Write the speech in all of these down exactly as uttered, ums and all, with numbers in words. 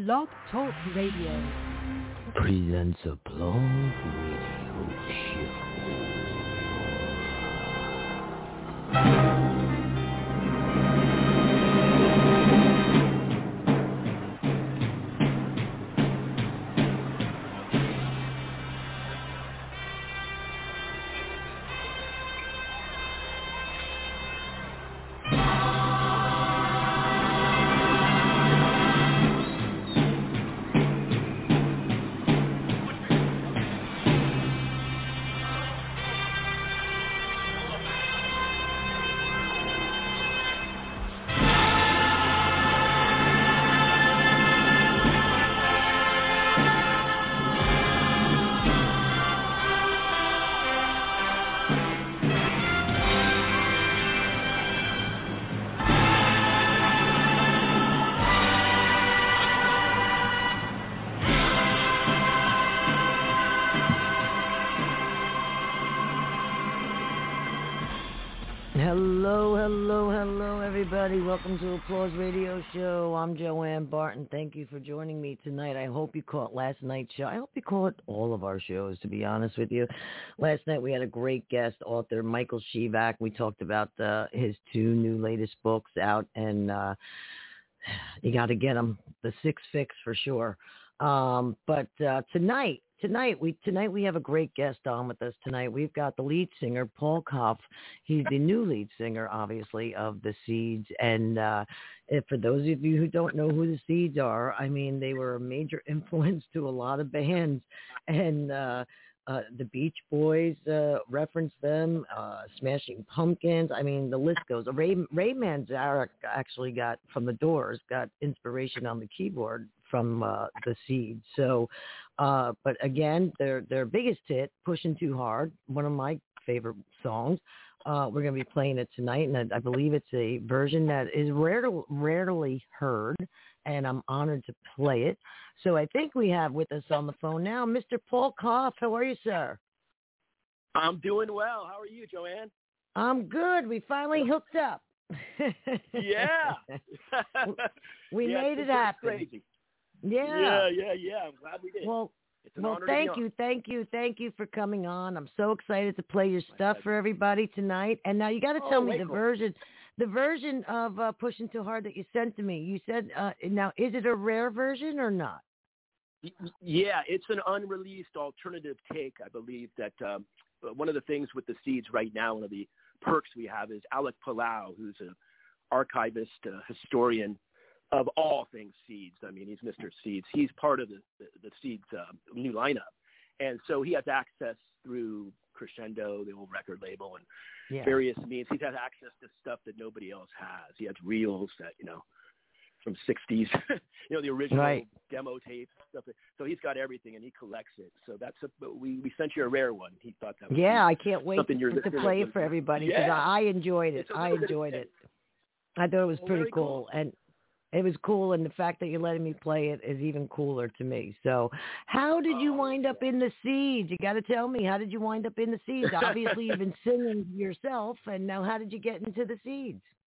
Blog Talk Radio presents a Blog Radio Show. Hello, hello, hello, everybody. Welcome to Applause Radio Show. I'm Joanne Barton. Thank you for joining me tonight. I hope you caught last night's show. I hope you caught all of our shows, to be honest with you. Last night we had a great guest, author Michael Shevak. We talked about uh, his two new latest books out, and uh, you got to get them. The Six Fix for sure. Um, but uh, tonight, Tonight we tonight we have a great guest on with us tonight. We've got the lead singer, Paul Koff. He's the new lead singer, obviously, of the Seeds. And uh, if, for those of you who don't know who the Seeds are, I mean, they were a major influence to a lot of bands. And uh, uh, the Beach Boys uh, reference them, uh, Smashing Pumpkins. I mean, the list goes. Ray, Ray Manzarek actually got, from the Doors, got inspiration on the keyboard from uh, the Seeds. So, uh, but again, their their biggest hit, "Pushing Too Hard," one of my favorite songs. Uh, we're going to be playing it tonight, and I, I believe it's a version that is rarely rarely heard, and I'm honored to play it. So I think we have with us on the phone now, Mister Paul Koff. How are you, sir? I'm doing well. How are you, Joanne? I'm good. We finally hooked up. Yeah. we yeah, made it happen. Crazy. Yeah. Yeah, yeah, yeah. I'm glad we did. Well, it's an well, honor thank to be you, on. thank you, thank you for coming on. I'm so excited to play your stuff for everybody tonight. And now you got to Oh, tell me the cool. version, the version of uh, "Pushing Too Hard" that you sent to me. You said, uh, now, is it a rare version or not? Yeah, it's an unreleased alternative take, I believe, that um, one of the things with the Seeds right now, one of the perks we have is Alec Palau, who's an archivist, uh, historian of all things Seeds. I mean, he's Mister Seeds. He's part of the, the, the Seeds uh, new lineup. And so he has access through Crescendo, the old record label, and yeah. various means. He's had access to stuff that nobody else has. He has reels that, you know, from sixties, you know, the original right. demo tapes, stuff. So he's got everything, and he collects it. So that's a, we, we sent you a rare one. He thought that was Yeah, I can't wait to, to play it for everybody because yeah. I enjoyed it. I enjoyed it. I thought it was well, pretty cool. cool. And it was cool, and the fact that you're letting me play it is even cooler to me. So how did you wind up in the Seeds? You got to tell me, how did you wind up in the Seeds? Obviously, you've been singing yourself, and now how did you get into the Seeds?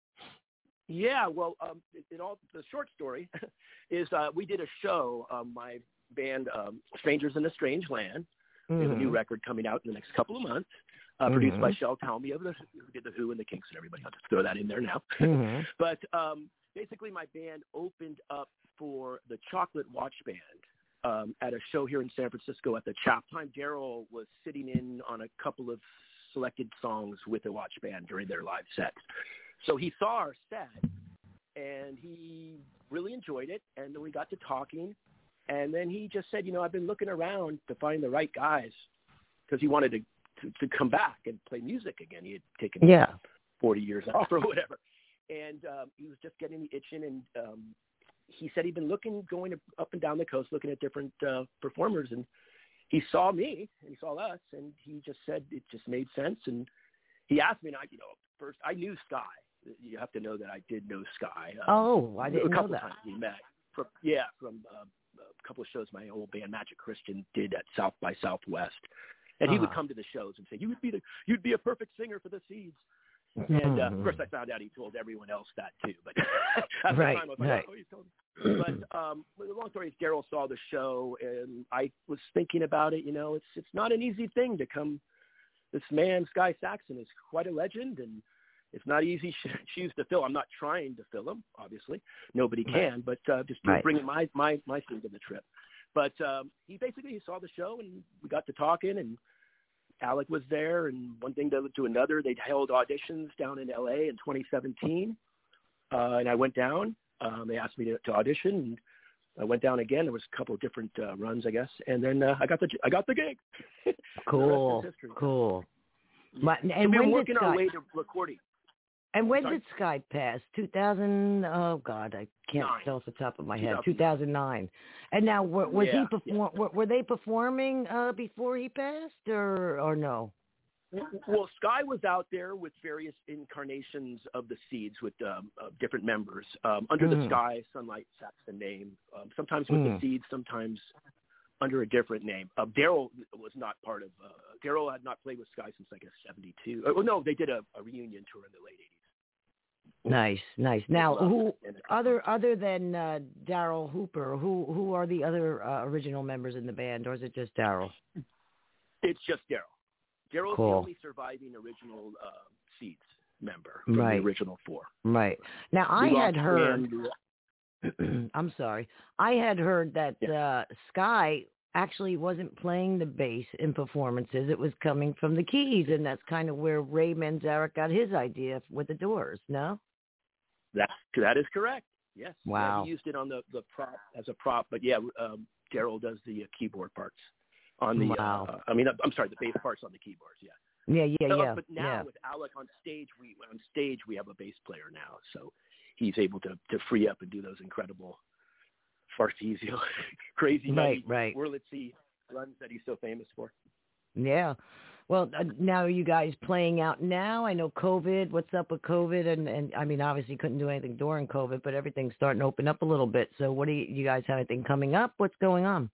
Yeah, well, um, it, it all the short story is uh, we did a show, um, my band, um, Strangers in a Strange Land. Mm-hmm. We have a new record coming out in the next couple of months, uh, mm-hmm. produced by Shel Talmy of the who did the Who and the Kinks and everybody. I'll just throw that in there now. Mm-hmm. But um, basically, my band opened up for the Chocolate Watch Band um, at a show here in San Francisco at the Chap. Time Daryl was sitting in on a couple of selected songs with the Watch Band during their live sets. So he saw our set, and he really enjoyed it, and then we got to talking, and then he just said, you know, I've been looking around to find the right guys, because he wanted to, to, to come back and play music again. He had taken yeah. forty years off or whatever, and um, he was just getting the itching, and um, he said he'd been looking, going up and down the coast, looking at different uh, performers, and he saw me, and he saw us, and he just said it just made sense, and he asked me, and I, you know, first, I knew Sky. You have to know that I did know Sky. Um, oh, I didn't know that. A couple know that. times we met. From, yeah, from uh, a couple of shows my old band Magic Christian did at South by Southwest, and uh-huh. he would come to the shows and say, "You would be the, you'd be a perfect singer for the Seeds." And uh, of course, I found out he told everyone else that too. But at right, the time, I was like, right. oh, he's told me. But um, the long story is, Daryl saw the show, and I was thinking about it. You know, it's it's not an easy thing to come. This man, Sky Saxon, is quite a legend, and it's not easy sh- shoes to fill. I'm not trying to fill them, obviously. Nobody can, but uh, just right. bringing my my my thing to the trip. But um, he basically he saw the show, and we got to talking, and Alec was there, and one thing led to another. They held auditions down in L A in twenty seventeen, uh, and I went down. Um, they asked me to, to audition, and I went down again. There was a couple of different uh, runs, I guess, and then uh, I got the I got the gig. Cool, the rest is history. Cool. But, and so we when were working did Sky, our way to recording. And when Sorry? did Sky pass? two thousand, oh, God, I can't Nine. tell off the top of my head. two thousand nine. two thousand nine. And now, were, was yeah, he perform? yeah. Were, were they performing uh, before he passed, or or no? Well, Sky was out there with various incarnations of the Seeds with um, uh, different members um, under Mm. the Sky, Sunlight Saxon name. Um, sometimes with Mm. the Seeds, sometimes under a different name. Uh, Daryl was not part of. Uh, Daryl had not played with Sky since I guess seventy-two. Oh no, they did a, a reunion tour in the late eighties. Nice, nice. Now, Love who it. And, uh, other other than uh, Daryl Hooper? Who who are the other uh, original members in the band, or is it just Daryl? It's just Daryl. Daryl's Cool. the only surviving original uh, Seeds member from Right. the original four. Right. Now, I We had lost heard. Fran. I'm sorry. I had heard that Yeah. uh, Sky actually wasn't playing the bass in performances. It was coming from the keys, and that's kind of where Ray Manzarek got his idea with the Doors, no? That that is correct. Yes. Wow. Yeah, he used it on the, the prop as a prop, but yeah, um, Daryl does the uh, keyboard parts on the. Wow. Uh, I mean, I'm sorry, the bass parts on the keyboards. Yeah. Yeah, yeah, Uh, yeah. But now yeah. with Alec on stage, we on stage we have a bass player now, so he's able to to free up and do those incredible Farfisio, crazy Right, nutty right. Wurlitzy runs that he's so famous for. Yeah. Well, uh, now are you guys playing out now? I know COVID. What's up with COVID? And, and I mean, obviously couldn't do anything during COVID, but everything's starting to open up a little bit. So what do you, you guys have anything coming up? What's going on?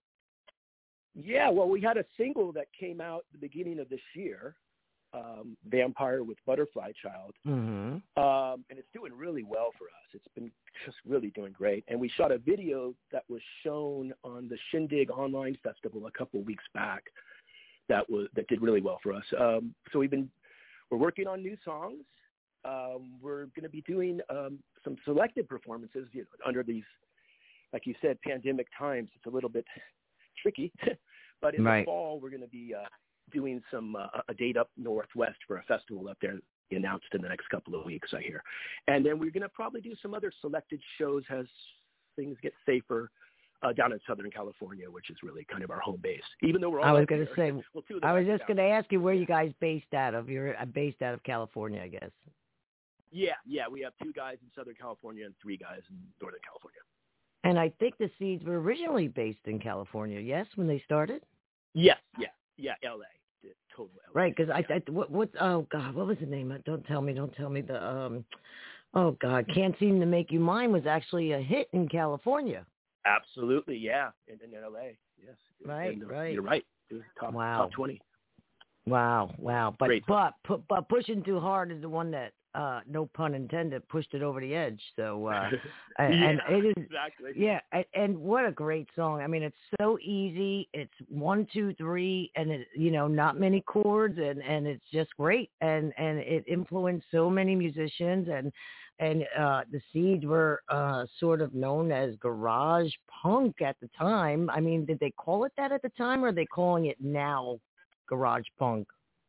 Yeah, well, we had a single that came out the beginning of this year, um, Vampire with Butterfly Child, Mm-hmm. um, and it's doing really well for us. It's been just really doing great. And we shot a video that was shown on the Shindig Online Festival a couple of weeks back. That was that did really well for us. Um, so we've been we're working on new songs. Um, we're going to be doing um, some selected performances, you know, under these, like you said, pandemic times. It's a little bit tricky, but in Right. the fall we're going to be uh, doing some uh, a date up northwest for a festival up there, announced in the next couple of weeks, I hear. And then we're going to probably do some other selected shows as things get safer. Uh, down in Southern California, which is really kind of our home base. Even though we're all I was up going to here. say, Well, two of the I was guys just are going to down. ask you where you guys based out of. You're uh, based out of California, I guess. Yeah, yeah. We have two guys in Southern California and three guys in Northern California. And I think the Seeds were originally based in California, yes, when they started? Yes, yeah, yeah. L A, total L A. Right, because yeah. I, I, what, what, oh God, what was the name? Don't tell me, don't tell me the, um, oh God, Can't Seem to Make You Mine was actually a hit in California. Absolutely, yeah, in, in L A, yes. Right, and, uh, right. You're right. It was top, Wow. top twenty. Wow, wow. But, Great. but, but, but pushing too hard is the one that, uh, no pun intended, pushed it over the edge. So, uh, and, yeah, and it is, exactly. yeah, and, and what a great song. I mean, it's so easy. It's one, two, three, and it, you know, not many chords, and, and it's just great. And, and it influenced so many musicians, and, and, uh, the Seeds were, uh, sort of known as garage punk at the time. I mean, did they call it that at the time, or are they calling it now garage punk?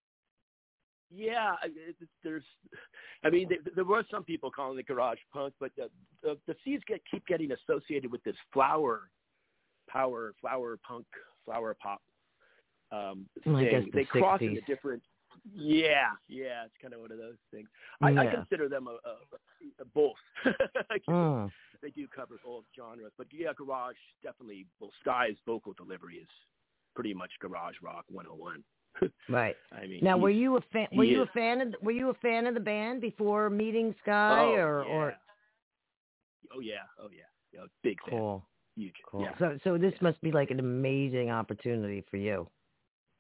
Yeah, it, it, there's, I mean, there, there were some people calling it garage punk, but the the, the Seeds get keep getting associated with this flower, power, flower punk, flower pop um, Well, I thing. guess the They cross sixties. into different. Yeah, yeah, it's kind of one of those things. I, I Yeah. consider them a, a, a both. Mm. They do cover both genres, but yeah, garage definitely. Well, Sky's vocal delivery is pretty much garage rock one oh one. Right. I mean, Now, were he's- you a fan? he Were you is- a fan of? Were you a fan of the band before meeting Sky, Oh, or yeah. or? Oh yeah, oh yeah, yeah big fan, Cool. huge. Cool. Yeah. So, so this Yeah. must be like an amazing opportunity for you.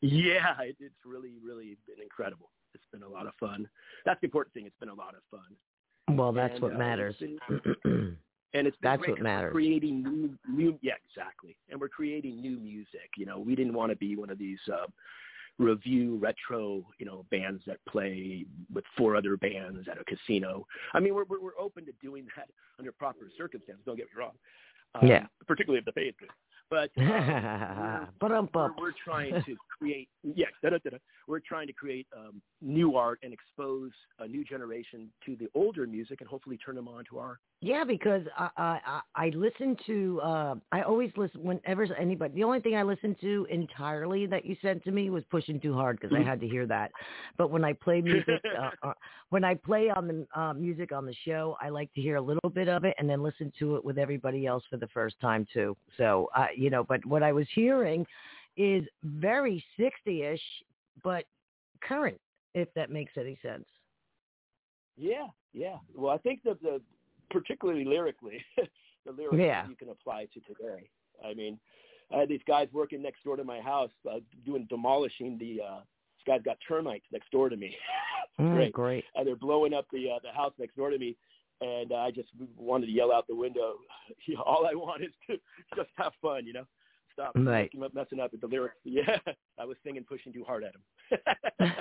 Yeah, it, it's really, really been incredible. It's been a lot of fun. That's the important thing. It's been a lot of fun. Well, that's and, what uh, matters. It's been, and it's been That's great what 'cause matters. We're creating new, new, yeah, exactly. And we're creating new music. You know, we didn't want to be one of these uh, review retro, you know, bands that play with four other bands at a casino. I mean, we're we're, we're open to doing that under proper circumstances. Don't get me wrong. Um, Yeah. Particularly if the pay is good. But um, we're, we're, we're, we're trying to create, yeah, da-da-da-da. We're trying to create um, new art and expose a new generation to the older music and hopefully turn them on to our. Yeah, because I I, I listen to uh, I always listen whenever anybody. The only thing I listened to entirely that you sent to me was Pushing Too Hard because I had to hear that. But when I play music, uh, uh, when I play on the uh, music on the show, I like to hear a little bit of it and then listen to it with everybody else for the first time too. So uh, you know, but what I was hearing is very sixty-ish, but current, if that makes any sense. Yeah, yeah. Well, I think that the particularly lyrically, the lyrics yeah. that you can apply to today. I mean, I had these guys working next door to my house, uh, doing demolishing the. Uh, this guy's got termites next door to me. mm, great, great. And they're blowing up the uh, the house next door to me, and uh, I just wanted to yell out the window. You know, all I want is to just have fun, you know. Stop right. messing up with the lyrics. Yeah, I was singing Pushing Too Hard at him.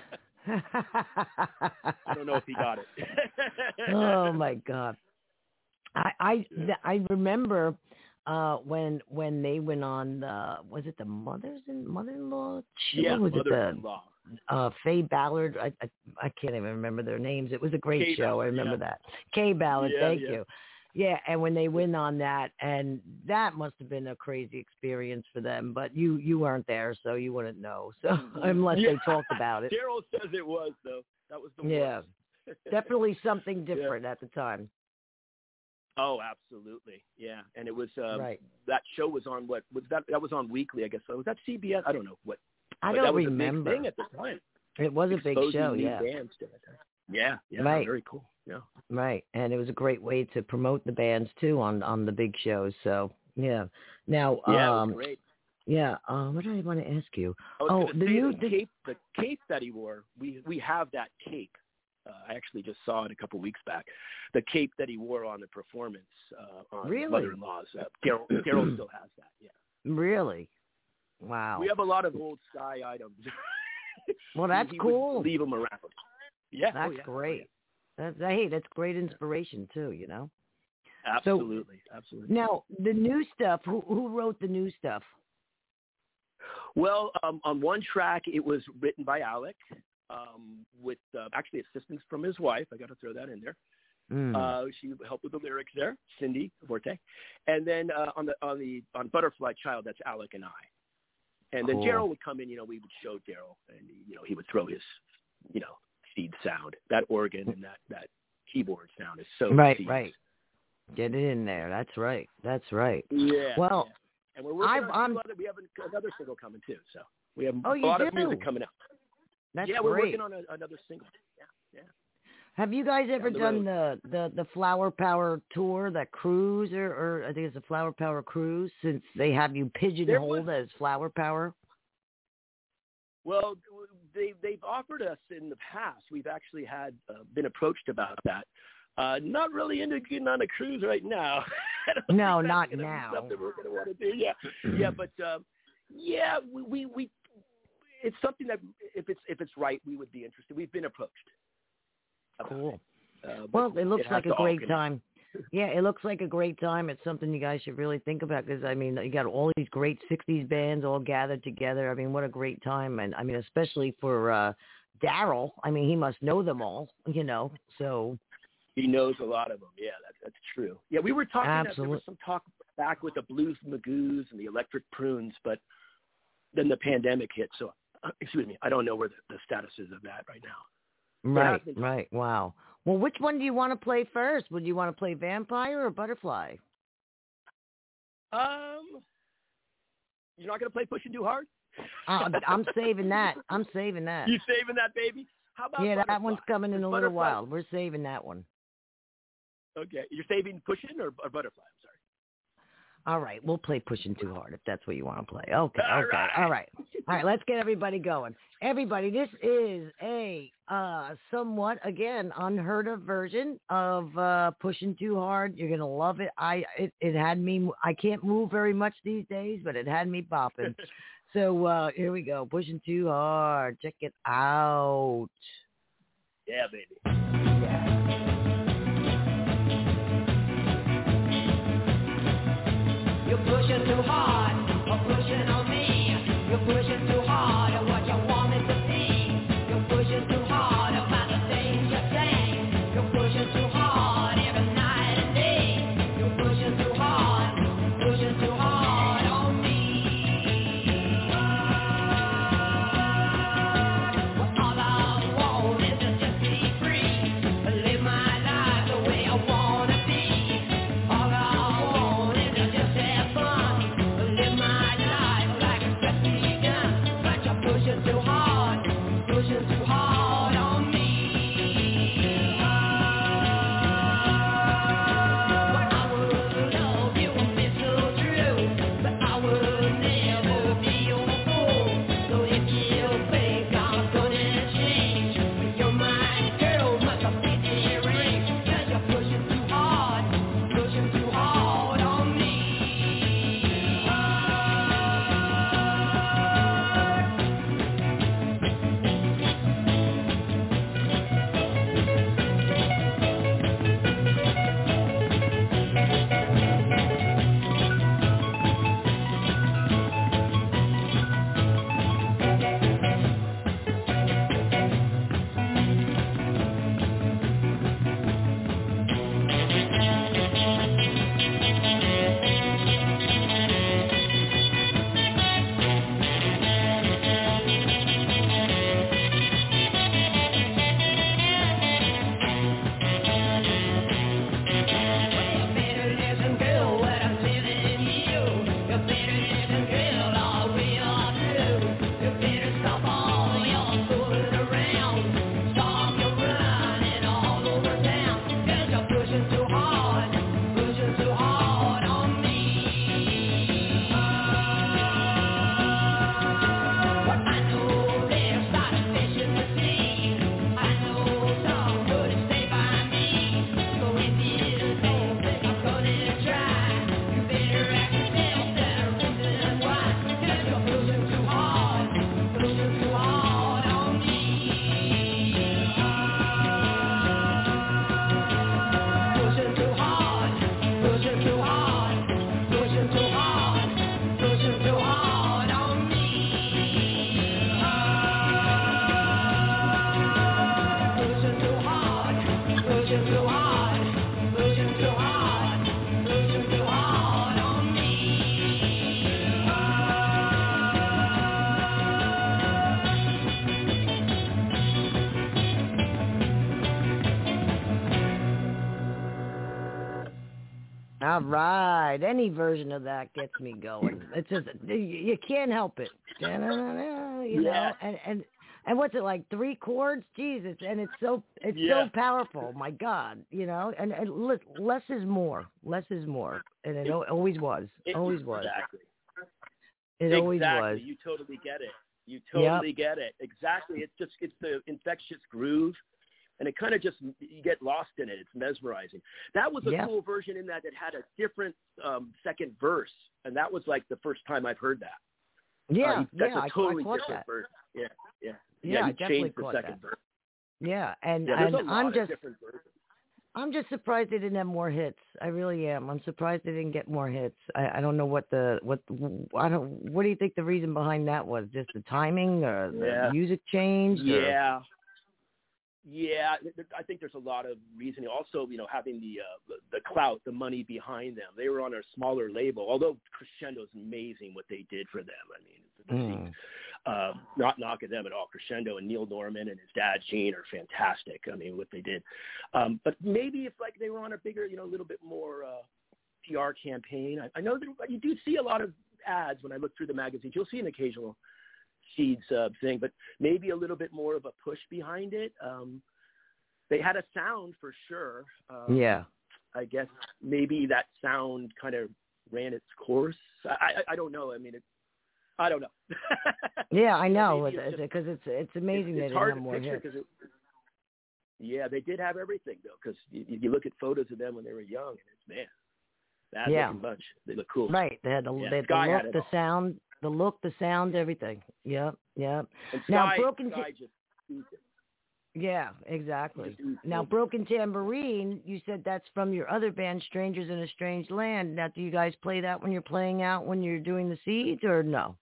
I don't know if he got it. Oh my God. I I, I remember uh, when when they went on the was it the mothers and mother-in-law show? Yeah, was mother-in-law. it the uh, Faye Ballard? I, I I can't even remember their names. It was a great Kay show. Ballard, I remember yeah. that. Kay Ballard, yeah, thank yeah. you. Yeah, and when they went on that, and that must have been a crazy experience for them. But you you weren't there, so you wouldn't know. So unless yeah. they talked about it. Daryl says it was though. That was the yeah, worst. definitely something different yeah. at the time. Oh, absolutely. Yeah, and it was um, right. that show was on what was that? That was on weekly, I guess. So was that C B S? I don't know what. I but don't that was remember. A big thing at the time. It was a big Exposing show, new yeah. bands to it. Yeah, yeah, right. Very cool. Yeah, right, and it was a great way to promote the bands too on on the big shows. So yeah. Now, yeah, um, it was great. Yeah. Um, what did I want to ask you? I was oh, gonna the say new the the, cape, the cape that he wore. We we have that cape. Uh, I actually just saw it a couple weeks back. The cape that he wore on the performance uh, on really? Mother-in-Law's. Uh, Daryl Daryl still has that. Yeah. Really? Wow. We have a lot of old Sky items. Well, that's he cool. Would leave them around. Yeah. That's oh, yeah. great. That's hey, that's great inspiration too. You know. Absolutely. So, absolutely. Now the new stuff. Who who wrote the new stuff? Well, um, on one track, it was written by Alec. Um, with uh, actually assistance from his wife. I got to throw that in there. Mm. Uh, she helped with the lyrics there, Cindy Forte. And then uh, on the on the on Butterfly Child, that's Alec and I. And then Cool. Daryl would come in. You know, we would show Daryl, and you know, he would throw his, you know, seed sound. That organ and that that keyboard sound is so right, seeds. right. Get it in there. That's right. That's right. Yeah. Well, yeah. And we're working I've, on I'm, two other. We have another single coming too. So we have oh, a you lot do? of music coming out. That's yeah, we're great. working on a, another single. Yeah, yeah. Have you guys ever the done the, the, the Flower Power tour, that cruise, or, or I think it's a Flower Power cruise, since they have you pigeonholed was, as Flower Power? Well, they, they've offered us in the past. We've actually had uh, been approached about that. Uh, not really into getting on a cruise right now. No, not not gonna now. Be something we're going to want to do. Yeah, yeah, but um, yeah, we, we we it's something that if it's if it's right, we would be interested. We've been approached. Cool. Uh, well, it looks it like a great time. Yeah, it looks like a great time. It's something you guys should really think about because, I mean, you got all these great sixties bands all gathered together. I mean, what a great time. And, I mean, especially for uh, Daryl. I mean, he must know them all, you know, so. He knows a lot of them. Yeah, that's, that's true. Yeah, we were talking, Absolutely. There was some talk back with the Blues Magoos and the Electric Prunes, but then the pandemic hit. So, uh, excuse me, I don't know where the, the status is of that right now. Right, right. Wow. Well, which one do you want to play first? Would you want to play Vampire or Butterfly? Um, you're not going to play Pushing Too Hard? uh, I'm saving that. I'm saving that. You saving that, baby? How about Yeah, Butterfly? that one's coming in Is a little Butterfly... while. We're saving that one. Okay. You're saving Pushing or, or Butterfly? I'm sorry. All right, we'll play Pushing Too Hard if that's what you want to play. Okay, All okay, right. all right. All right, let's get everybody going. Everybody, this is a uh, somewhat, again, unheard of version of uh, Pushing Too Hard. You're going to love it. I it, it had me, I can't move very much these days, but it had me bopping. So uh, here we go, Pushing Too Hard. Check it out. Yeah, baby. Yeah. You're pushing too hard, or pushing on me. You're pushing too hard, or what you want me to see. You're pushing too hard, about the things you say. You're pushing too hard, every night and day. You're pushing too hard, pushing too hard on me. Well, all I want is to just be free, live my life the way I wanna be. All I want is to just have fun, live my life like it's just begun. But you're pushing too hard, pushing too hard on me. But I would love you and be so true, but I would never be your fool. So if you think I'm gonna change, you're my girl, must have been a ring. 'Cause you're pushing too hard, pushing too hard on me. You better listen, girl, what I'm telling you. You better listen, girl, all we are true. You better stop all your fooling around. Stop your running all over town. 'Cause you're pushing too hard, pushing too hard on me. But I know there's a lot of fish in the sea. I know some couldn't stay by me. So if you don't think I'm gonna try, you better ask yourself that reason why. 'Cause you're pushing too hard, pushing too hard on me. Pushing too hard, pushing too hard, pushing too hard, pushing too hard on me. Pushing too hard, pushing too hard, pushing too hard, pushing too hard on me. All right. Any version of that gets me going. It's just you you can't help it. You know, Yeah. and and and what's it like? Three chords, Jesus, and it's so it's Yeah. so powerful. My God, you know, and and li- less is more. Less is more, and it al- always was. It- Always was. Exactly. It always exactly. was. You totally get it. You totally get it. Exactly. It's just it's the infectious groove, and it kind of just you get lost in it. It's mesmerizing. That was a Yeah. cool version in that it had a different um, second verse, and that was like the first time I've heard that. Yeah, Uh, that's yeah. a I, totally I caught different that. version. Yeah, yeah, Yeah, I You definitely changed the caught second that. verse. Yeah, and Yeah, there's and a lot I'm of just different versions. I'm just surprised they didn't have more hits. I really am. I'm surprised they didn't get more hits. I, I don't know what the what I don't. What do you think the reason behind that was? Just the timing, or the Yeah. music changed? Or? Yeah. Yeah, th- th- I think there's a lot of reasoning. Also, you know, having the uh, the, the clout, the money behind them. They were on a smaller label, although Crescendo is amazing what they did for them. I mean, the, Mm. uh, not knocking them at all. Crescendo and Neil Norman and his dad Gene are fantastic. I mean, what they did. Um, but maybe if like they were on a bigger, you know, a little bit more uh, P R campaign. I, I know that you do see a lot of ads when I look through the magazines. You'll see an occasional Seeds uh, thing, but maybe a little bit more of a push behind it. Um, they had a sound for sure. Um, Yeah. I guess maybe that sound kind of ran its course. I, I, I don't know. I mean, it, I don't know. Yeah, I know, Maybe it's because just- it's, it's amazing it's, that it's they hard have to more picture hits. 'cause it, yeah, they did have everything though, because you, you look at photos of them when they were young, and it's man, bad Yeah. looking bunch. They look cool. Right, they had the, Yeah, they had Sky the had look, it the all. sound, the look, the sound, everything. Yep, yep. And Now, Sky, Broken Sky Ta- just oozed it. Yeah, exactly. Just oozed Now, it. Broken Tambourine, you said that's from your other band, Strangers in a Strange Land. Now, do you guys play that when you're playing out, when you're doing the Seeds, or no?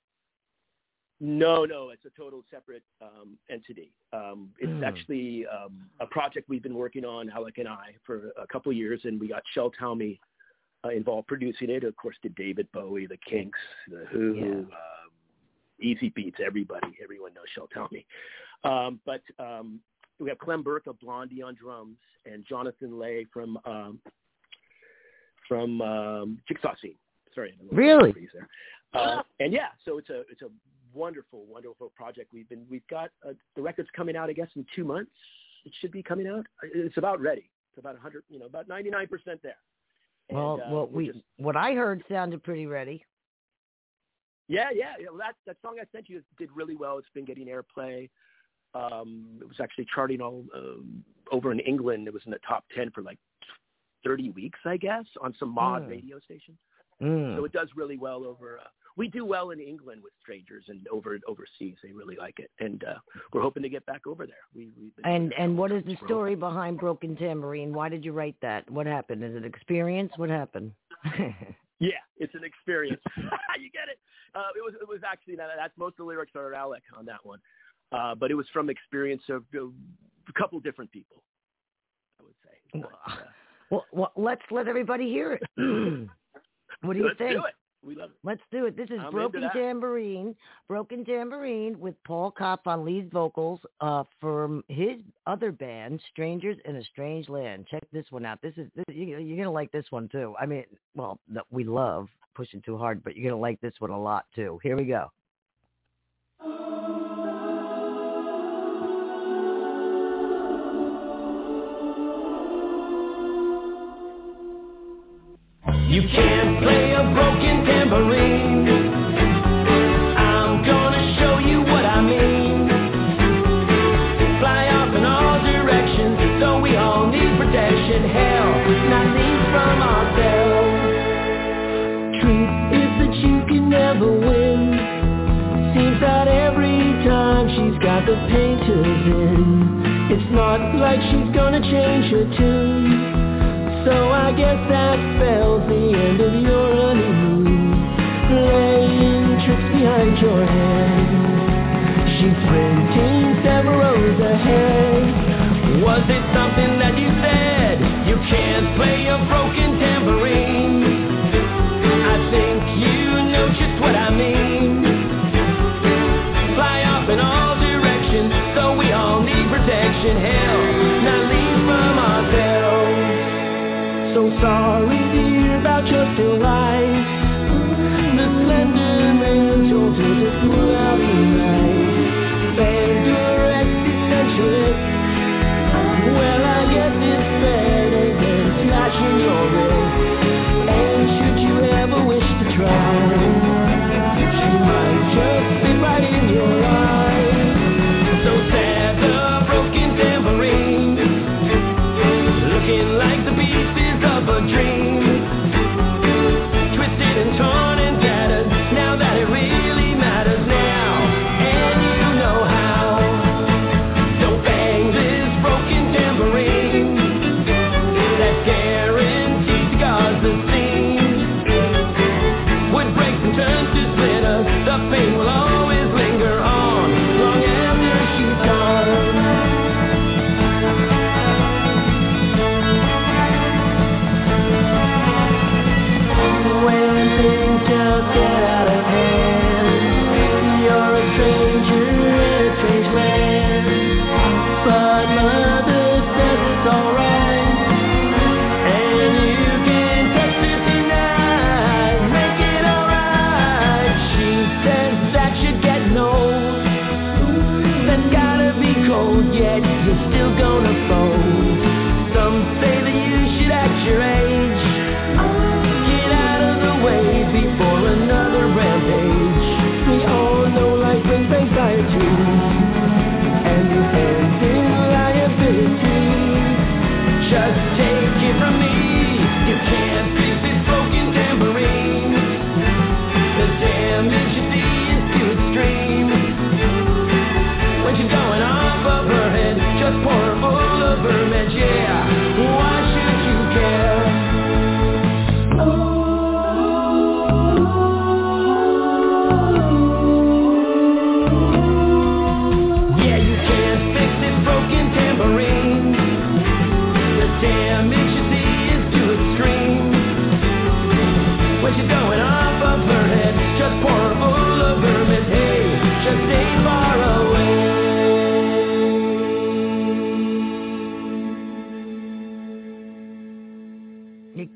No, no, it's a total separate um, entity. Um, it's Hmm. actually um, a project we've been working on, Alec and I, for a couple of years, and we got Shel Talmy uh, involved producing it. Of course, did David Bowie, the Kinks, the Who, Yeah. um, Easy Beats, everybody. Everyone knows Shel Talmy. Um, but um, we have Clem Burke of Blondie on drums, and Jonathan Lay from um, from um, Jigsaw Scene. Sorry, I don't know Really? freeze there. Uh, and yeah, so it's a it's a wonderful, wonderful project. We've been we've got uh, the record's coming out, I guess, in two months. It should be coming out. It's about ready. It's about a hundred, you know, about ninety nine percent there. And, Well, uh, what we're we just- what I heard sounded pretty ready. yeah, yeah, yeah. Well, that that song I sent you did really well. It's been getting airplay. Um, it was actually charting all um, over in England. It was in the top ten for like thirty weeks, I guess, on some mod Mm. radio station. Mm. So it does really well over. Uh, we do well in England with Strangers, and over overseas they really like it, and uh, we're hoping to get back over there. We, we've been And doing it and what is several the times. story behind Broken Tambourine? Why did you write that? What happened? Is it experience? What happened? Yeah, it's an experience. You get it. Uh, it was it was actually that. That's most of the lyrics are Alec on that one, uh, but it was from experience of uh, a couple different people, I would say. But, uh, well, well, let's let everybody hear it. What do you let's think? do it. We love it. Let's do it. This is I'm into Broken that. Tambourine. Broken Tambourine with Paul Kopp on lead vocals uh, from his other band, Strangers in a Strange Land. Check this one out. This is this, you, you're gonna like this one too. I mean, well, no, we love Pushing Too Hard, but you're gonna like this one a lot too. Here we go. You can't play a broken tambourine. I'm gonna show you what I mean. Fly off in all directions, so we all need protection. Hell, not least from ourselves. Truth is that you can never win. Seems that every time she's got the painters in. It's not like she's gonna change her tune. So I guess that spells the end of your honeymoon. Playing tricks behind your head. She's printing several rows ahead. Was it something that you said? You can't play a broken tambourine. I think you know just what I mean. Fly off in all directions, so we all need protection. Hell, not leave from ourselves. So sorry, dear, about your still life. The slender man told her to pull out the knife. And your existentialist. Well, I guess it's better than slashing your wrist. And should you ever wish to try, she might just fit right in your eyes. So stab the broken tambourine, looking like the pieces of a dream. Twist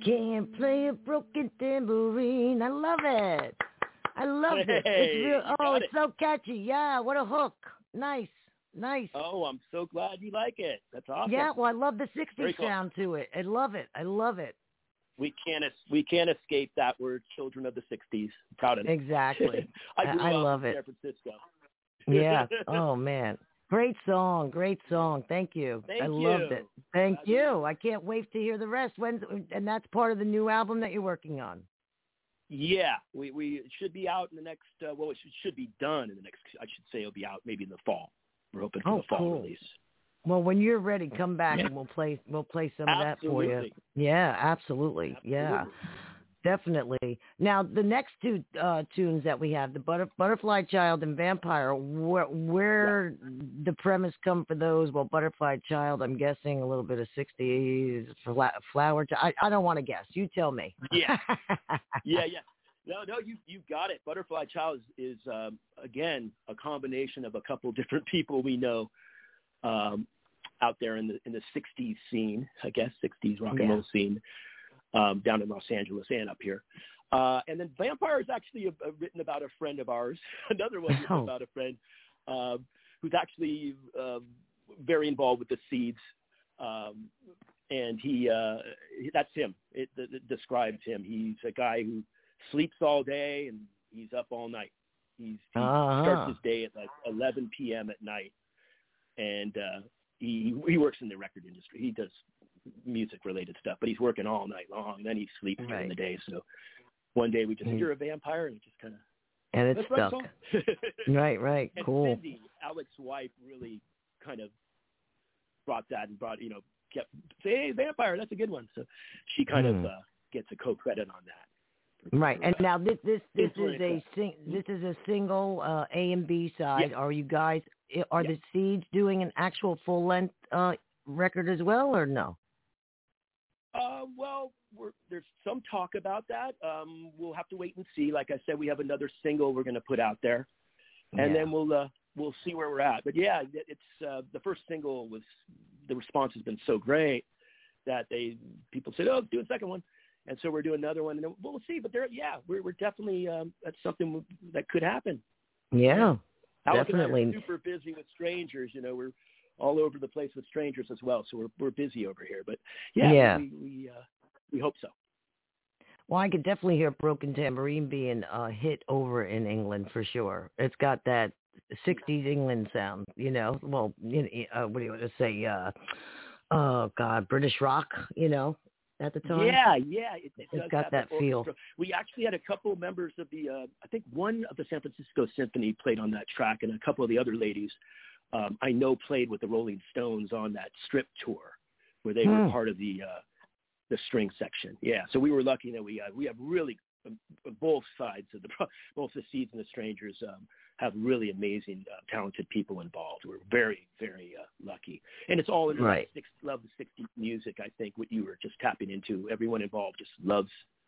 can't play a broken tambourine. I love it. I love hey, it. It's real. Oh, it's it. so catchy. Yeah, what a hook. Nice, nice. Oh, I'm so glad you like it. That's awesome. Yeah, well, I love the sixties cool. sound to it. I love it. I love it. We can't we can't escape that. We're children of the sixties. Proud of it. Exactly. I grew I, I up love in it. San Francisco. Yeah. Oh man. Great song. Great song. Thank you. Thank I you. loved it. Thank Glad you. I can't wait to hear the rest. When and that's part of the new album that you're working on. Yeah, we we it should be out in the next. Uh, well, it should, should be done in the next. I should say it'll be out maybe in the fall. We're hoping for Oh, the fall cool. release. Well, when you're ready, come back Yeah. and we'll play we'll play some of that for you. Absolutely. Yeah, absolutely. Yeah. Absolutely. Definitely. Now, the next two uh, tunes that we have, the Butter- Butterfly Child and Vampire, where, where the premise come for those? Well, Butterfly Child, I'm guessing a little bit of sixties, Fla- Flower Child. I, I don't want to guess. You tell me. Yeah. yeah, yeah. No, no, you you got it. Butterfly Child is, is um, again, a combination of a couple different people we know um, out there in the in the sixties scene, I guess, sixties rock and Yeah. roll scene. Um, down in Los Angeles and up here. Uh, and then Vampire is actually a, a, written about a friend of ours, another one written Oh. about a friend uh, who's actually uh, very involved with the Seeds. Um, and he, uh, that's him. It, it, it describes him. He's a guy who sleeps all day and he's up all night. He's, he Uh-huh. starts his day at like eleven p.m. at night. And uh, he, he works in the record industry. He does music related stuff, but he's working all night long and then he sleeps Right. during the day. So one day we just Mm. you're a vampire and it just kind of And it's let's write a stuck. song. Right, right. And Cool. Cindy, Alex's wife, really kind of brought that and brought, you know, kept say, hey, vampire, that's a good one. So she kind Mm. of uh, gets a co-credit on that. Right. And now this this this is a Influence. sing, this is a single uh, A and B side. Yeah. Are you guys are Yeah. the Seeds doing an actual full length uh, record as well, or no? Uh, well, we're, there's some talk about that. Um, we'll have to wait and see. Like I said, we have another single we're going to put out there, and Yeah. then we'll uh, we'll see where we're at. But yeah, it- it's uh, the first single was the response has been so great that they people said, oh, do a second one, and so we're doing another one, and then we'll see. But there, yeah, we're we're definitely um, that's something that could happen. Yeah. Alex Definitely. and I are super busy with Strangers. You know, we're all over the place with Strangers as well, so we're we're busy over here. But yeah, Yeah. we we uh, we hope so. Well, I could definitely hear Broken Tambourine being a hit over in England for sure. It's got that sixties England sound, you know. Well, you know, uh, what do you want to say? Uh, oh God, British rock, you know, at the time. Yeah, yeah, it, it It's does got have that feel. orchestra. We actually had a couple members of the, uh, I think one of the San Francisco Symphony played on that track, and a couple of the other ladies um, I know played with the Rolling Stones on that Strip tour, where they Hmm. were part of the uh, the string section. Yeah, so we were lucky that we uh, we have really um, both sides of the both the Seeds and the Strangers um, have really amazing, uh, talented people involved. We're very, very uh, lucky, and it's all in the Right. six, love the sixties music. I think what you were just tapping into. Everyone involved just loves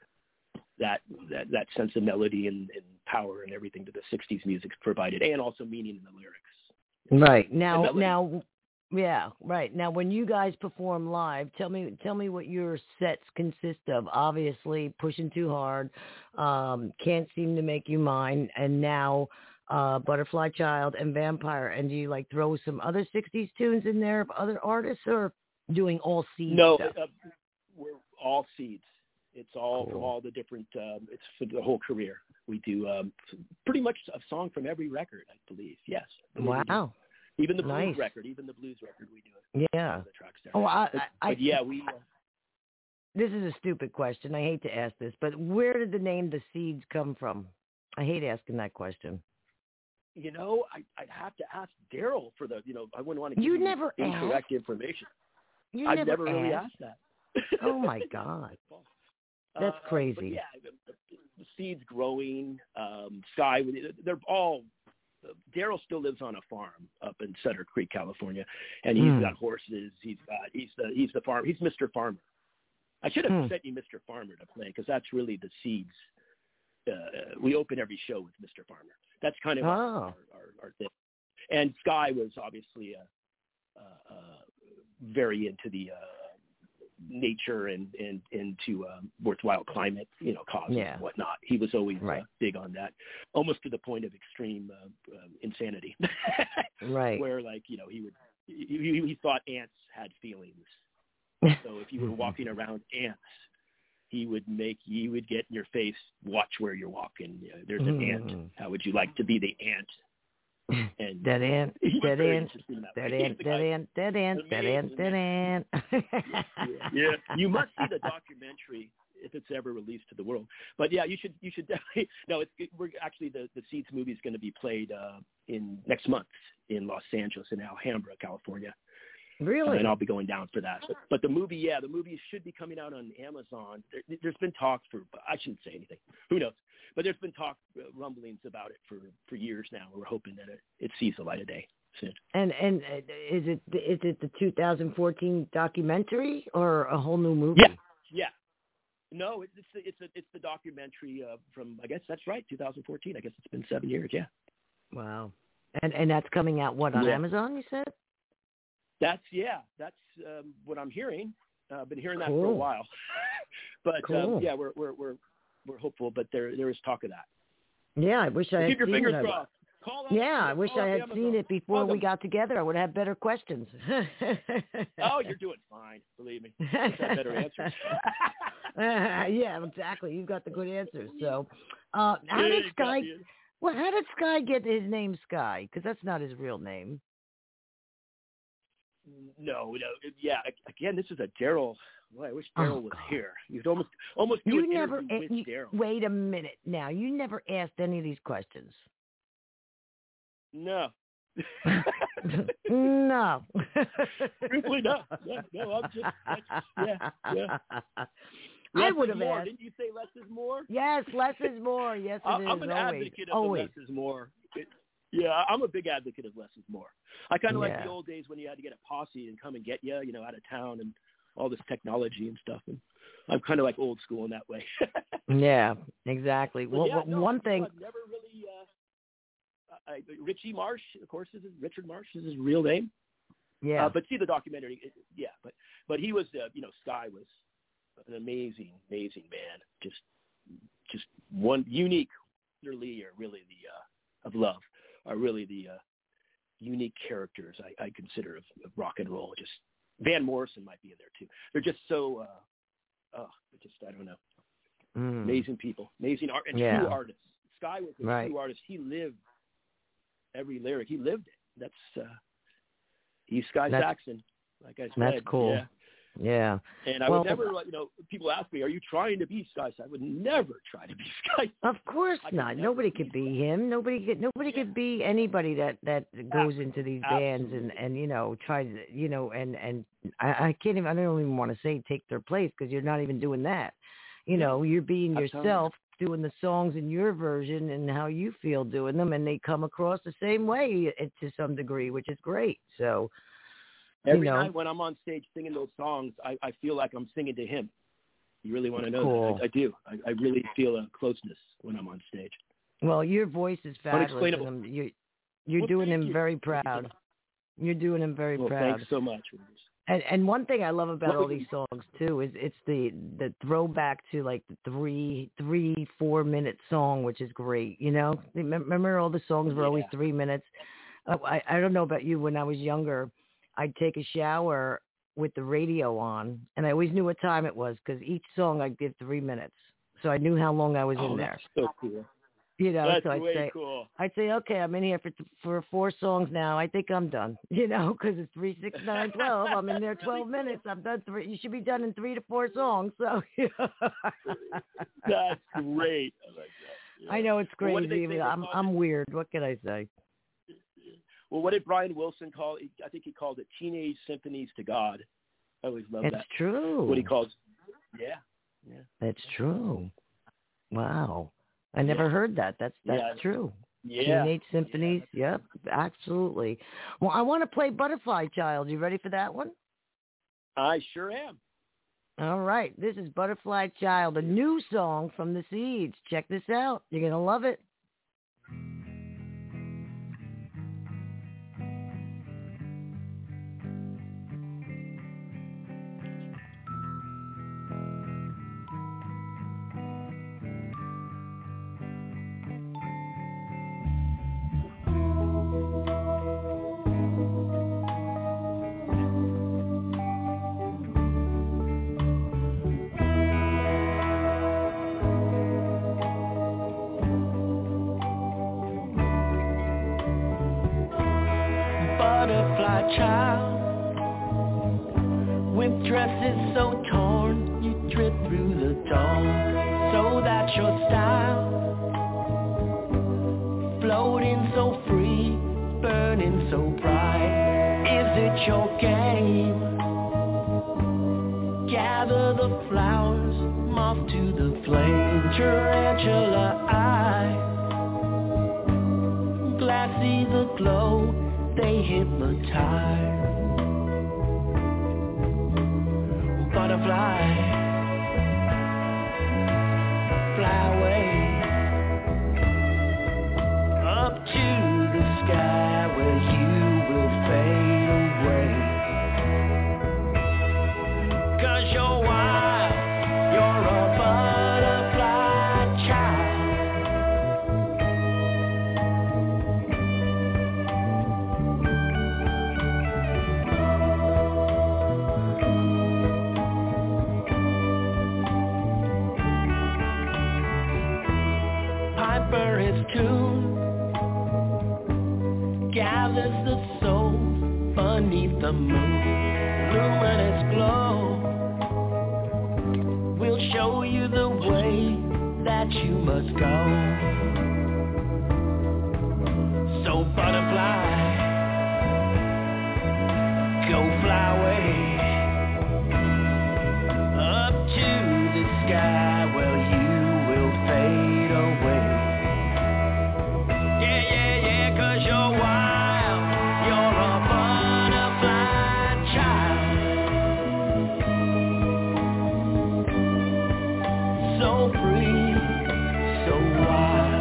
that that, that sense of melody and, and power and everything that the sixties music provided, and also meaning in the lyrics. Right. Now, melody. now, yeah, right. Now, when you guys perform live, tell me, tell me what your sets consist of. Obviously, Pushing Too Hard, um, Can't Seem to Make You Mine, and now uh, Butterfly Child and Vampire. And do you like throw some other sixties tunes in there of other artists, or doing all Seeds No, stuff? uh, we're all Seeds. It's all Cool. from all the different. Um, it's for the whole career. We do um, pretty much a song from every record, I believe. Yes. I believe we do. Wow. Even the Nice. blues record, even the blues record, we do it. Yeah. The tracks there. Oh, I, but, I, but yeah, we. Uh, This is a stupid question. I hate to ask this, but where did the name The Seeds come from? I hate asking that question. you know, I, I'd have to ask Daryl for the. You know, I wouldn't want to give You you never incorrect information. You I've never, never really asked. asked that. Oh my God. That's Uh, crazy. But yeah, the, the, the seeds growing, um, Sky, they're all, Daryl still lives on a farm up in Sutter Creek, California, and he's Hmm. got horses. He's got, he's the, he's the farm. He's Mister Farmer. I should have Hmm. sent you Mister Farmer to play, because that's really the seeds. Uh, we open every show with Mister Farmer. That's kind of Oh. our, our, our, our thing. And Sky was obviously uh, uh, uh, very into the uh, nature and, and, and to um, worthwhile climate, you know, causes Yeah. and whatnot. He was always Right. uh, big on that, almost to the point of extreme uh, uh, insanity. Right. Where, like, you know, he would he, he he thought ants had feelings. So if you were walking around ants, he would make you would get in your face, watch where you're walking. You know, there's an Mm. ant. How would you like to be the ant? And Dead ant, he was dead very ant, interesting in that dead way. ant, The dead guy- ant, dead ant, dead ant, amazing. dead ant. yeah, yeah, you must see the documentary if it's ever released to the world. But yeah, you should you should definitely. No, it's it, we're actually the the Seeds movie is going to be played uh, in next month in Los Angeles in Alhambra, California. Really? Uh, and I'll be going down for that. But, but the movie, yeah, the movie should be coming out on Amazon. There, there's been talk for, I shouldn't say anything. Who knows? But there's been talk, uh, rumblings about it for, for years now. We're hoping that it, it sees the light of day soon. And and uh, is it is it the two thousand fourteen documentary or a whole new movie? Yeah, yeah. No, it's it's the, it's, a, it's the documentary uh, from, I guess that's right, two thousand fourteen. I guess it's been seven years, yeah. Wow. And and that's coming out, what, on Yeah. Amazon, you said? That's, yeah, that's um, what I'm hearing. Uh, I've been hearing that for Cool. a while. But, Cool. um, yeah, we're, we're, we're, we're hopeful, but there there is talk of that. Yeah, I wish I had Keep your seen fingers it. I- crossed. Call up, Yeah, I call wish up I had Amazon. seen it before Hug we 'em. got together. I would have better questions. Oh, you're doing fine. Believe me. Just have better answers. Uh, yeah, exactly. You've got the good answers. So, uh, how Yeah, did you got Sky? me. Well, how did Sky get his name Sky? Because that's not his real name. No, no. Yeah, again, this is a Daryl. Well, I wish Oh, Daryl was God. here. You'd almost almost do You an never. interview a- with you- Daryl. wait a minute. Now, you never asked any of these questions. No. No. Truthfully, no. No, no, I'm just, that's, yeah, yeah. I Less would is have more. asked. Didn't you say less is more? Yes, less is more. Yes, it I- is. I'm an always. advocate of always. the less is more. It, yeah, I'm a big advocate of less is more. I kind of like Yeah. the old days when you had to get a posse and come and get you, you know, out of town and all this technology and stuff. And I'm kind of like old school in that way. Yeah, exactly. But Well, yeah, well, no, one I've, thing. I've never really. Uh, I, Richie Marsh, of course, is his, Richard Marsh is his real name. Yeah. Uh, but see the documentary, it, yeah. But but he was, uh, you know, Sky was an amazing, amazing man. Just just one unique, literally, or really the uh, of love are really the uh, unique characters I, I consider of, of rock and roll. Just Van Morrison might be in there too. They're just so, uh, oh, just I don't know. Mm. Amazing people, amazing art, and Yeah. true artists. Sky was a Right. true artist. He lived every lyric. He lived it. That's uh, he's Sky That's- Saxon, like I said. That's cool. Yeah. Yeah. And I Well- would never, you know, people ask me, "Are you trying to be Sky Saxon?" I would never try to be Sky. Of course I could not. never Nobody be could be him. Nobody could. Nobody Yeah. could be anybody that that goes into these bands and Absolutely. and you know tries to you know and and I, I can't even. I don't even want to say take their place because you're not even doing that. You know, you're being I'm telling yourself, doing the songs in your version and how you feel doing them, and they come across the same way uh, to some degree, which is great. So, Every you know, night when I'm on stage singing those songs, I, I feel like I'm singing to him. You really want to know Cool. that? I, I do. I, I really feel a closeness when I'm on stage. well, your voice is fabulous. Unexplainable. And you're you're Well, doing thank him you. very Thank you so proud. much. You're doing him very Well, proud. thanks so much. And and one thing I love about What all was it- these songs too is it's the the throwback to like the three three four minute song, which is great. You know, Remem- remember all the songs were always Yeah. three minutes. Uh, I I don't know about you. When I was younger, I'd take a shower with the radio on, and I always knew what time it was because each song I'd give three minutes, so I knew how long I was Oh, in there. that's so cool. You know, That's so I'd way say. cool. I'd say, okay, I'm in here for for four songs now. I think I'm done, you know, because it's three, six, nine, twelve. I'm in there twelve minutes. I'm done three. You should be done in three to four songs. So, you know. That's great. I like that. Yeah. I know it's Well, what did crazy. they say but they I'm called I'm weird. What can I say? Well, what did Brian Wilson call it? I think he called it Teenage Symphonies to God. I always love It's that. true. What he calls, yeah, yeah. It's true. Wow, I never Yeah. heard that. That's that's Yeah. true. Yeah. Teenage Symphonies. Yep, absolutely. Well, I want to play Butterfly Child. You ready for that one? I sure am. All right. This is Butterfly Child, a new song from the Seeds. Check this out. You're going to love it. child. With dresses so torn, you trip through the dawn, so that your style, floating so free, burning so bright. Is it your game? Gather the flowers, moth to the flame, tarantula eye, glassy the glow, they hypnotize. Butterfly, fly away up to the sky where you will fade away. 'Cause you're wild, you're a butterfly child. Piper his tune, gathers the soul beneath the moon, luminous glow. We'll show you the way that you must go. So butterfly, go fly away up to the sky where you will fade away. Yeah, yeah, yeah, 'cause you're wild, you're a butterfly child. So free, so wild.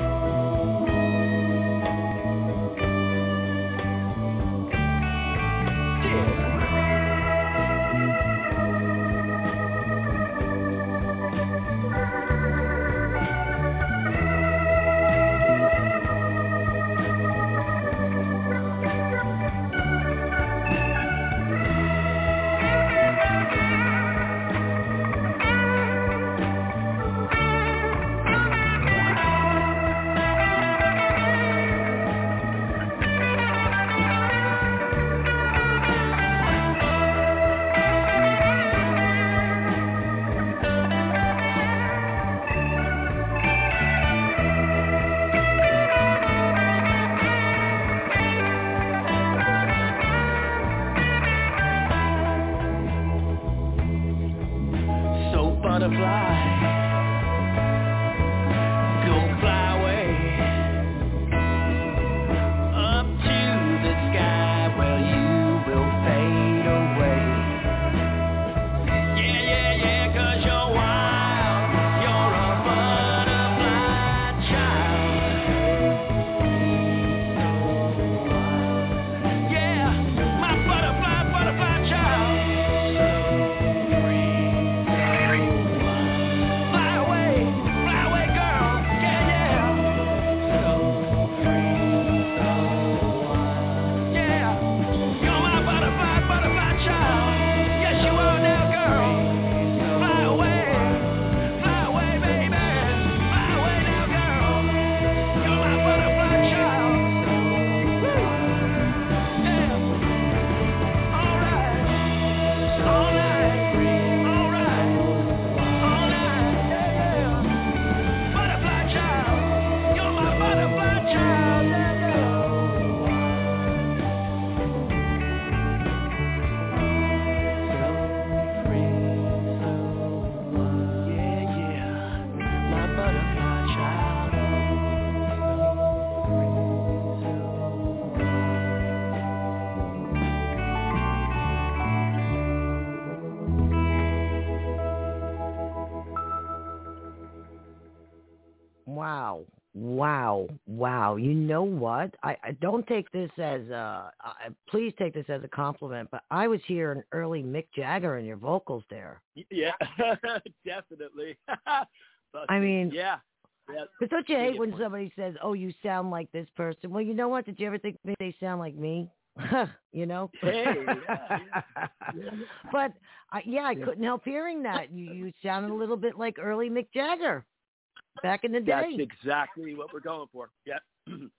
Butterfly, go fly away up to the sky where you will fade away. Yeah, yeah, yeah, 'cause you're wild, you're a butterfly child. Yeah, my butterfly, butterfly child. Wow. Wow. Wow. You know what? I, I don't take this as a, uh, please take this as a compliment, but I was hearing early Mick Jagger in your vocals there. Yeah, definitely. I mean, yeah. yeah. But don't you hate when somebody says, oh, you sound like this person? Well, you know what? Did you ever think maybe they sound like me? You know? Hey, yeah, yeah. But, uh, yeah, I couldn't help hearing that. You, you sounded a little bit like early Mick Jagger back in the day. That's exactly what we're going for. Yeah.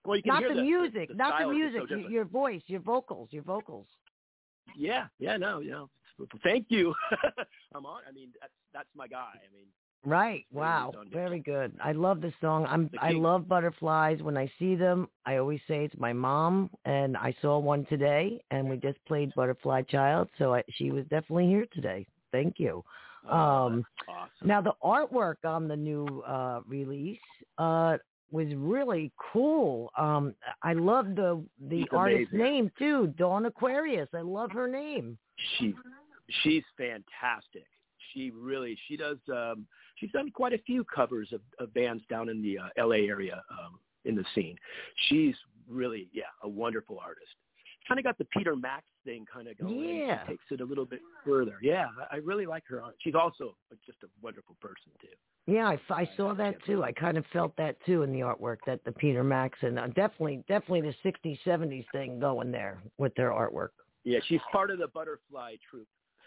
Well, you can not hear the, the music, the, the not the style is music, so your, different. your voice, your vocals, your vocals. Yeah, yeah, no, you know, thank you. I'm on. I mean, that's that's my guy. I mean, right. really Wow. done good. Very good. I love this song. I'm. The I King. love butterflies. When I see them, I always say it's my mom, and I saw one today, and we just played Butterfly Child, so I, she was definitely here today. Thank you. Oh, Um, that's awesome. Now, the artwork on the new uh, release uh, was really cool. Um, I love the the She's artist's amazing. name too, Dawn Aquarius. I love her name. She, she's fantastic. She really, she does. Um, she's done quite a few covers of, of bands down in the uh, L A area um, in the scene. She's really, yeah, a wonderful artist. Kind of got the Peter Max thing kind of going. Yeah. She takes it a little bit further. Yeah, I I really like her art. She's also just a wonderful person too. Yeah, I, I saw that too. I kind of felt that too in the artwork, that the Peter Max and uh, definitely, definitely the sixties, seventies thing going there with their artwork. Yeah, she's part of the Butterfly troupe.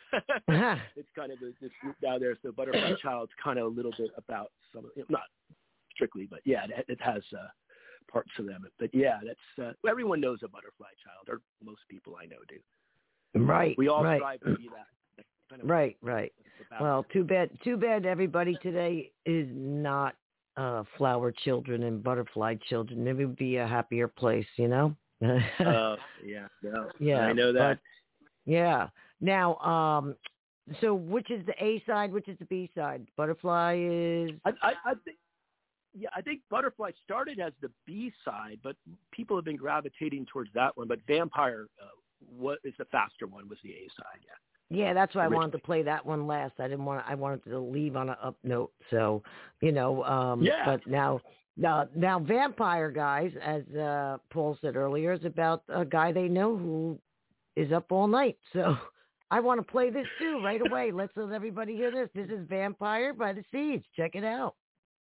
It's kind of this, this group down there. So Butterfly Child's kind of a little bit about some, not strictly, but yeah, it, it has uh, parts of them. But yeah, that's uh, everyone knows a Butterfly Child, or most people I know do. Right. We all right. strive to be that. That's kind of Right, right. about Well, it. too bad. Too bad. Everybody today is not uh, flower children and butterfly children. It would be a happier place, you know. uh, yeah, no, yeah, I know that. but- yeah. Now, um, so which is the A side? Which is the B side? Butterfly is. I, I, I think, yeah, I think Butterfly started as the B side, but people have been gravitating towards that one. But Vampire, uh, what is the faster one, was the A side. Yeah. Yeah, that's why I wanted Originally. to play that one last. I didn't want. I wanted to leave on an up note. So, you know. Um, Yeah. But now, now, now, Vampire Guys, as uh, Paul said earlier, is about a guy they know who is up all night. So, I want to play this too right away. Let's let everybody hear this. This is Vampire by the Seeds. Check it out.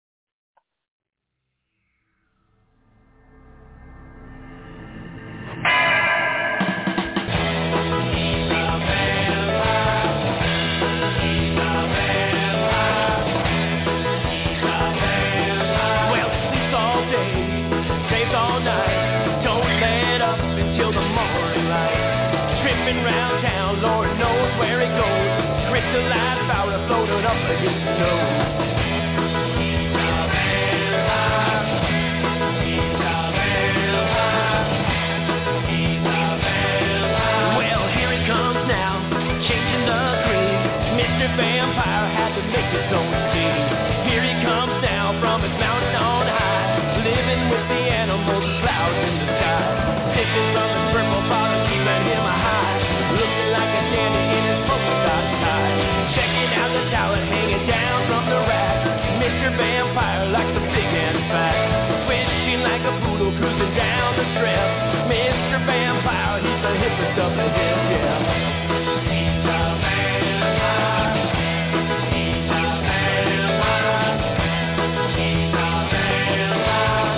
Well, sleeps all day, stays all night, don't let up until the morning light. Tripping round town, Lord knows where he goes. Crystallized powder floating up against his nose. He's a vampire. He's a vampire. He's a vampire. Well, here he comes now, changing the green. Mister Vampire had to make his own scene. Here he comes now from his mountain on high, living with the animals and clouds in the sky. Sipping from his purple bottle, keeping him high, looking like a dandy in his polka dot tie. Checking out the talent hanging down from the rack. Mister Vampire likes the big and fat, swishing like a poodle cruising down the strip. Mister Vampire, he's the hippest of the hip, yeah. He's a vampire. He's a vampire. He's a vampire.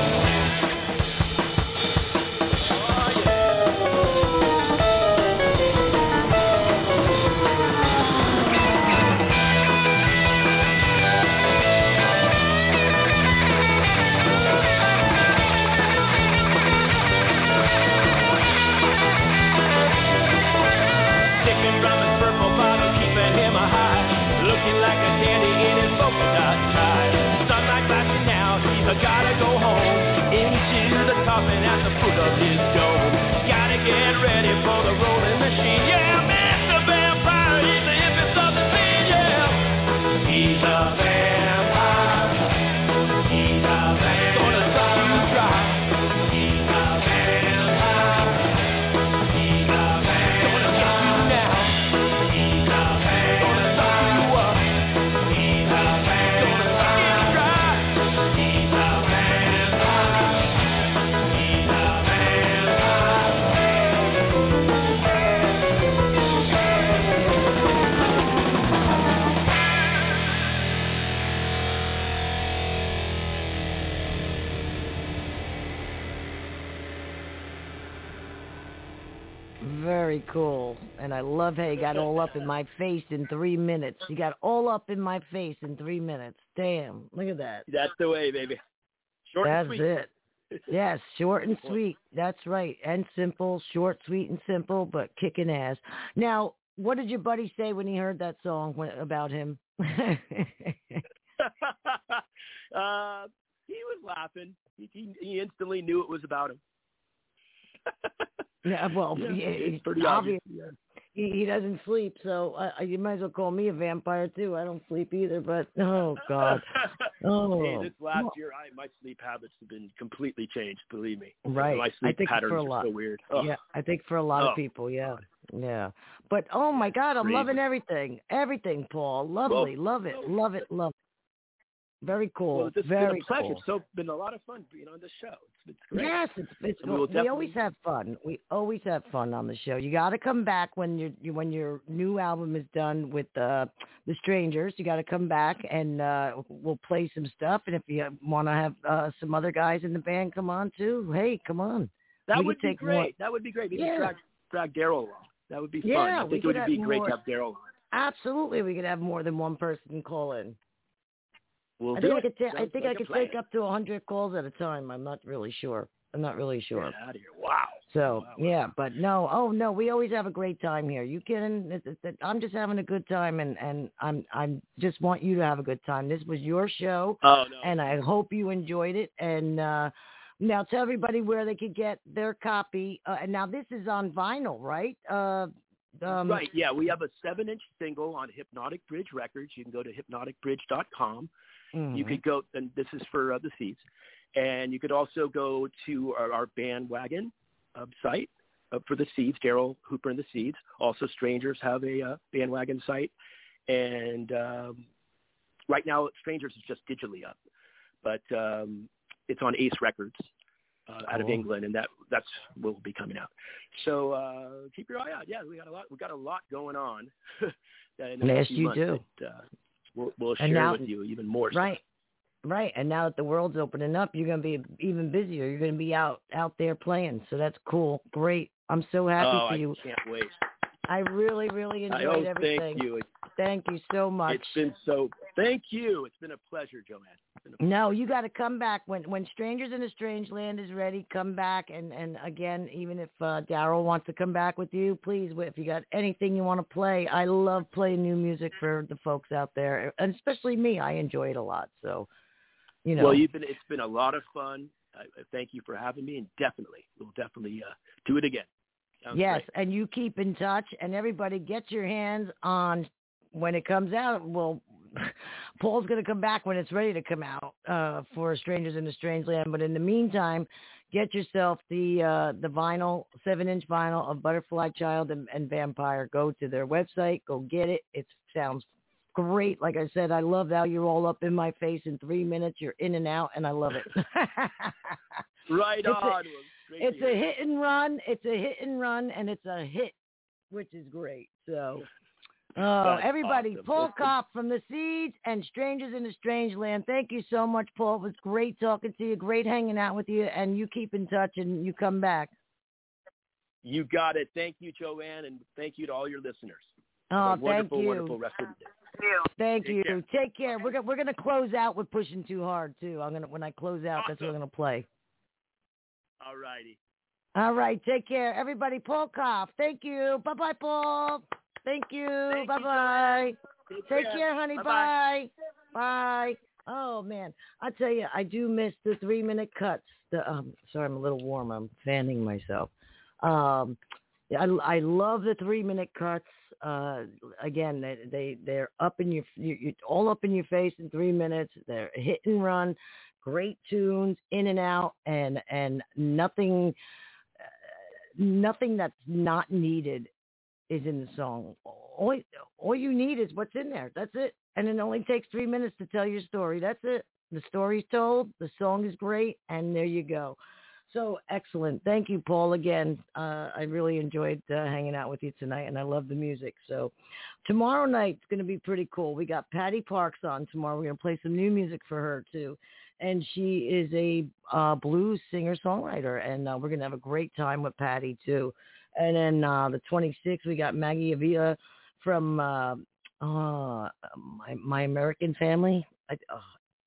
Oh, yeah. Sipping from his purple bottle, keeping him a high, looking like a dandy in his polka dot tie. Sunlight flashing now, he's a gotta go home, into the coffin at the foot of his dome. Gotta get ready for the rolling machine. Yeah, Mister Vampire, he's the hippest of the scene. Yeah, he's a vampire. He's a vampire. Gonna suck you dry. He's a vampire. He's a vampire. Gonna get you now. He's a vampire. Gonna suck you up. He's a vampire. Gonna suck you dry. He's a vampire. He's a Very cool. And I love how you got all up in my face in three minutes. You got all up in my face in three minutes. Damn. Look at that. That's the way, baby. Short and That's sweet. it. Yes, short and sweet. That's right. And simple, short, sweet, and simple, but kicking ass. Now, what did your buddy say when he heard that song when, about him? uh, he was laughing. He, he, he instantly knew it was about him. Yeah, well, Yeah, yeah, it's it's pretty obvious. obvious. Yeah. He, he doesn't sleep, so uh, you might as well call me a vampire too. I don't sleep either, but oh god, oh. Hey, this last year, I my sleep habits have been completely changed. Believe me. Right. My I sleep think patterns for a are lot. so weird. Oh. Yeah, I think for a lot Oh, of people, yeah, yeah. But oh my God, I'm crazy. loving everything, everything, Paul. Lovely, Well, love it, love it, love it. Very cool. Well, it's Very been a pleasure. cool. It's so been a lot of fun being on this show. It's, it's great. Yes, it's, it's And we will we always definitely- have fun. We always have fun on the show. You got to come back when your you, when your new album is done with uh, the Strangers. You got to come back and uh, we'll play some stuff. And if you want to have uh, some other guys in the band come on too, hey, come on. That we would could be take great. more. That would be great. Maybe Yeah. drag drag Daryl along. That would be fun. Yeah, I we think it could would be have great more- to have Daryl on. Absolutely, we could have more than one person call in. We'll I do think I it. could. Ta- I Sounds think like I a could plan. take up to a hundred calls at a time. I'm not really sure. I'm not really sure. Get out of here. Wow. So Wow. yeah, but no, oh no, we always have a great time here. You kidding? It, it, it, I'm just having a good time, and and I'm I'm just want you to have a good time. This was your show, Oh no. and I hope you enjoyed it. And uh, now tell everybody where they could get their copy. Uh, and now this is on vinyl, right? Uh, um, right. Yeah, we have a seven-inch single on Hypnotic Bridge Records. You can go to hypnotic bridge dot com. mhm. You could go, and this is for uh, the Seeds. And you could also go to our, our bandwagon uh, site uh, for the Seeds, Daryl Hooper and the Seeds. Also, Strangers have a uh, bandwagon site. And um, right now, Strangers is just digitally up. But um, it's on Ace Records uh, out of Cool. England, and that that's will be coming out. So uh, keep your eye out. Yeah, we got a lot. We got a lot going on. in the Yes, next few you months do. That, uh, we'll, we'll And share now- with you even more. stuff. Right. Right. And now that the world's opening up, you're going to be even busier. You're going to be out, out there playing. So that's cool. Great. I'm so happy oh, for I you. can't wait. I really, really I, enjoyed oh, everything. thank you. It, Thank you so much. it's been so. Thank you. It's been a pleasure, Joanne. It's been a No, you got to come back when when Strangers in a Strange Land is ready. Come back, and and again, even if uh, Daryl wants to come back with you, please. If you got anything you want to play, I love playing new music for the folks out there, and especially me. I enjoy it a lot. So, you know. Well, you've been. It's been a lot of fun. I, I thank you for having me, and definitely, we'll definitely uh, do it again. Sounds Yes, great. and you keep in touch, and everybody get your hands on when it comes out. Well, Paul's going to come back when it's ready to come out uh, for Strangers in a Strange Land. But in the meantime, get yourself the uh, the vinyl, seven-inch vinyl of Butterfly Child and, and Vampire. Go to their website. Go get it. It sounds great. Like I said, I love how you're all up in my face in three minutes. You're in and out, and I love it. Right It's a- on. Well, great to It's hear a that. hit and run. It's a hit and run, and it's a hit, which is great. So, oh, That's everybody, awesome. Paul That's- Kopp from the Seeds and Strangers in a Strange Land. Thank you so much, Paul. It was great talking to you. Great hanging out with you, and you keep in touch and you come back. You got it. Thank you, Joanne, and thank you to all your listeners. Oh, Have a thank wonderful, you. wonderful rest of the day. Thank Take you. care. Take care. We're gonna we're gonna close out with Pushing Too Hard too. I'm gonna when I close out, that's what I'm Awesome. gonna play. All righty. All right, take care, everybody. Paul Kopp. Thank you. Bye bye, Paul. Thank you. Thank you, Bye bye. Take, Take care, honey. Bye-bye. Bye. Bye. Oh man, I tell you, I do miss the three minute cuts. The um, sorry, I'm a little warm. I'm fanning myself. Um, I I love the three minute cuts. Uh, again, they they they're up in your you you all up in your face in three minutes. They're hit and run, great tunes, in and out, and and nothing uh, nothing that's not needed is in the song. All, all you need is what's in there. That's it. And it only takes three minutes to tell your story. That's it. The story's told. The song is great. And there you go. So excellent. Thank you, Paul, again. Uh, I really enjoyed uh, hanging out with you tonight, and I love the music. So tomorrow night's going to be pretty cool. We got Patty Parks on tomorrow. We're going to play some new music for her, too. And she is a uh, blues singer-songwriter, and uh, we're going to have a great time with Patty, too. And then uh, the twenty-sixth, we got Maggie Avila from uh, uh, my, my American Family. I, uh,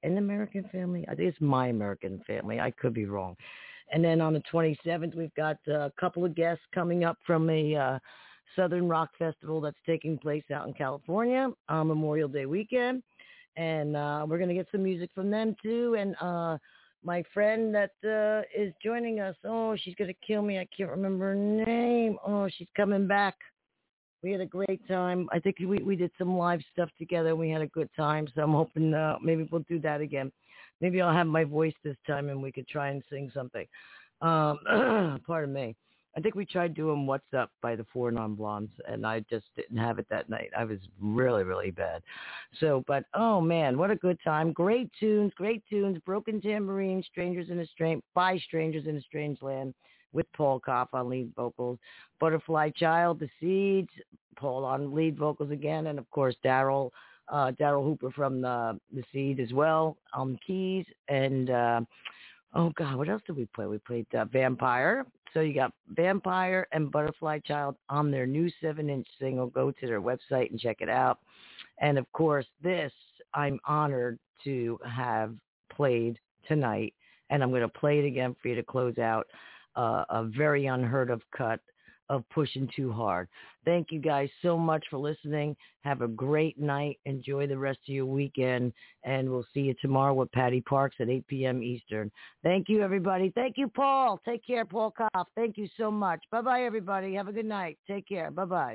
An American Family? I think it's My American Family. I could be wrong. And then on the twenty-seventh, we've got a couple of guests coming up from a uh, Southern Rock Festival that's taking place out in California on Memorial Day weekend. And uh, we're going to get some music from them, too. And uh, my friend that uh, is joining us, oh, she's going to kill me. I can't remember her name. Oh, she's coming back. We had a great time. I think we, we did some live stuff together. We had a good time. So I'm hoping uh, maybe we'll do that again. Maybe I'll have my voice this time and we could try and sing something. Um, pardon me. I think we tried doing What's Up by the Four Non-Blondes, and I just didn't have it that night. I was really, really bad. So, but, oh, man, what a good time. Great tunes, great tunes. Broken Tambourine, Strangers in a Strange, by Strangers in a Strange Land with Paul Koff on lead vocals. Butterfly Child, The Seeds, Paul on lead vocals again, and, of course, Daryl. Uh, Daryl Hooper from the the Seed as well on keys. And, uh, oh, God, what else did we play? We played uh, Vampire. So you got Vampire and Butterfly Child on their new seven-inch single. Go to their website and check it out. And, of course, this I'm honored to have played tonight. And I'm going to play it again for you to close out uh, a very unheard of cut of Pushing Too Hard. Thank you guys so much for listening. Have a great night. Enjoy the rest of your weekend. And we'll see you tomorrow with Patty Parks at eight p.m. Eastern. Thank you, everybody. Thank you, Paul. Take care, Paul Koff. Thank you so much. Bye-bye, everybody. Have a good night. Take care. Bye-bye.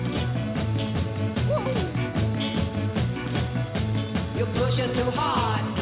You're pushing too hard.